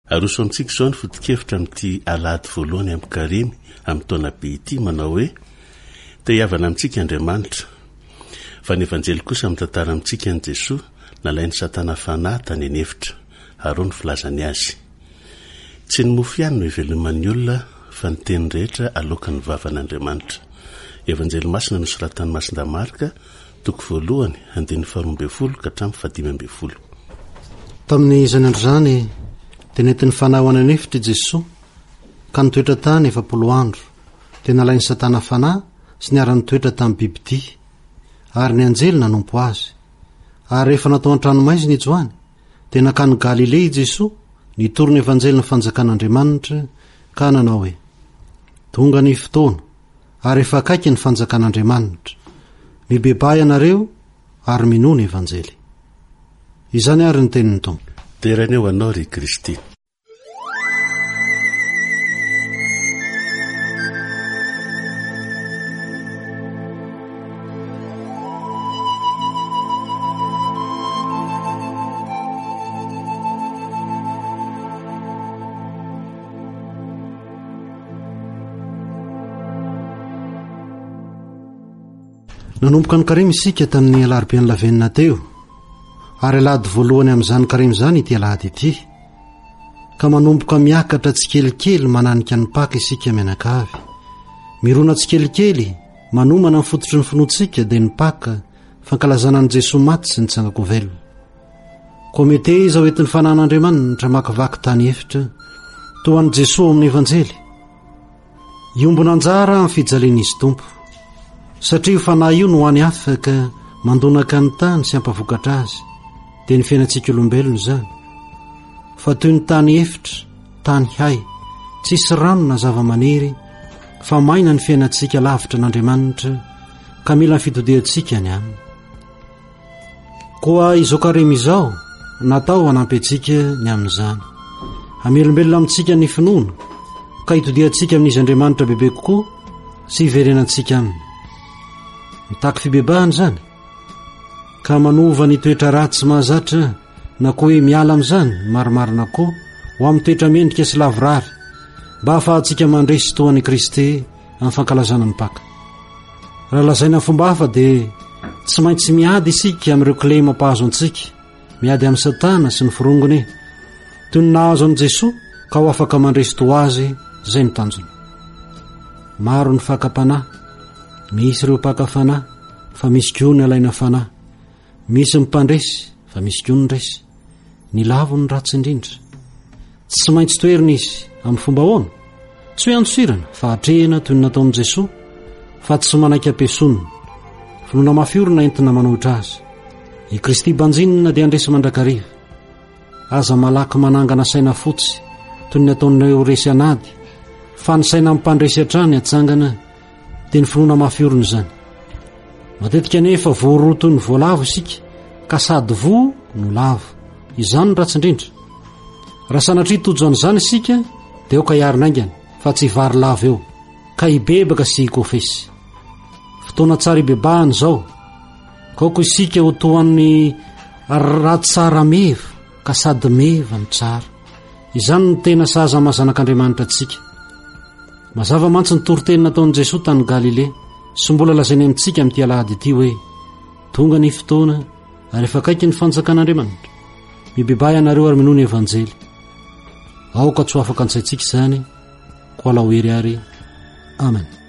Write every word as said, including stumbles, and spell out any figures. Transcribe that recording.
aroso amintsika izao ny foto-kevitra amin'ity alady voalohany amin'ny karimy amin'ny taona be ity manao hoe te hiavana amintsika Andriamanitra. Fa ny evanjely kosa mitantara amintsika ny Jesosy nalainy Satana fanahy tany anefitra, ary ny filazany azy. Tsy ny mofo ihany no iveloman'ny olona fa ny teny rehetra aloka ny vavan'Andriamanitra. Evanjely masina nosoratan'ny Masinda Marka, toko voalohany andiny faharoa ambin'ny folo ka hatramin'ny fahadimy ambin'ny folo. Tamin'ny izany andro zany dia nentin'ny fanahy ho any anefitra i Jesosy ka nitoetra tany efapolo andro, dia nalainy Satana fanahy sy niara nitoetra tamin'ny bibidia, ary ny anjely nanompo azy. Ary rehefa natao an-tranomaizina ijoany dia nakany Galilea i Jesosy nitoro ny evanjely ny fanjakan'Andriamanitra ka nanao hoe: tonga ny fotoana ary efa akaiky ny fanjakan'Andriamanitra, mibebay ianareo ary minoa ny evanjely. Izany ary ny tenin'ny Tompo. Teraneo anao ry Kristy. Nanomboka ny karimy isika tamin'ny alarobia ny lavenina teo, ary alady voalohany amin'izany karimy izany ity alady ity, ka manomboka miakatra tsikelikely mananika ny Paka isika mianakavy. Mirona tsikelikely manomana ny fototry ny finoantsika dia ny Paka, fankalazana ny Jesosy maty sy nitsangako velona. Komete izao entin'ny fanan'Andriamanitra makivaky tany efitra toa an'i Jesosy amin'ny evanjely. Iombona anjara amin'ny fijalian'izy Tompo, satria io fanahy io no any afaka mandonaka ny tany sy ampavokatra azy, dia ny fiainantsika olombelona izany. Fa toy ny tany efitra, tany hay, tsisy rano na zava-maniry, fa maina ny fiainantsika lavitra n'Andriamanitra, ka mila ny fitodiantsika ny aminy. Koa izao karimy izao natao hanampy antsika ny amin'izany, hamelombelona amintsika ny finoana, ka hitodiantsika amin'izy Andriamanitra bebe kokoa sy hiverenantsika aminy. Mitaky fibebahana zany, ka manova ny toetra ratsy mahazatra na koa hoe miala amin'izany marimarina koa ho amin'ny toetra mendrika sy lavorary, mba ahafahantsika mandresy toan'i Kristy amin'ny fankalazana ny Paka. Raha lazaina fomba hafa dia tsy maintsy miady isika amin'ireo klé mampahazo antsika, miady amin'ny Satana sy ny firongony, toy ny nahazo an'i Jesosy ka ho afaka mandresy to azy izay mitanjona. Maro ny fakapanahy, misy ireo mpaka fanahy fa misy koa ny alaina fanahy, misy mipandresy fa misy koa ny resy. Ny lavo ny ratsy indrindra, tsy maintsy toerina izy amin'ny fomba ahoana, tsy hoe andosirana fa hatrehina toy ny nataon'i Jesosy, fa tsy manaiky ampiasonina, finoana mafiorina entina manohitra azy. I Kristy banjinina dia andresy mandrakariva, aza malaky manangana saina fotsy toy ny nataon'ireo resy anady, fa ny saina mipandresy hatrany atsangana dia ny finoana mafiorina izany. Matetika nefa voaroto ny voalavo isika, ka sady vo no lavo, izany ny ratsy indrindra. Raha sanatria tojo an'izany isika dia eo ka hiarinaingana, fa tsy vary lavo eo, ka hibebaka sy hikofesy. Fotoana tsara hibebahana izao, ka oko isika ho toan'ny ratsara meva, ka sady meva ny tsara. Izany ny tena sahaza mahazanak'Andriamanitra antsika. Mazava mantsy ny toroteny nataon'i Jesosy tany Galilea, sy mbola lazainy amintsika amin'ity alahady ity hoe: tonga ny fotoana ary efa akaiky ny fanjakan'Andriamanitra, mibebay ianareo ary minoa ny evanjely. Aoka tsy ho afaka antsaintsika izany, ko alahoery ary. Amen.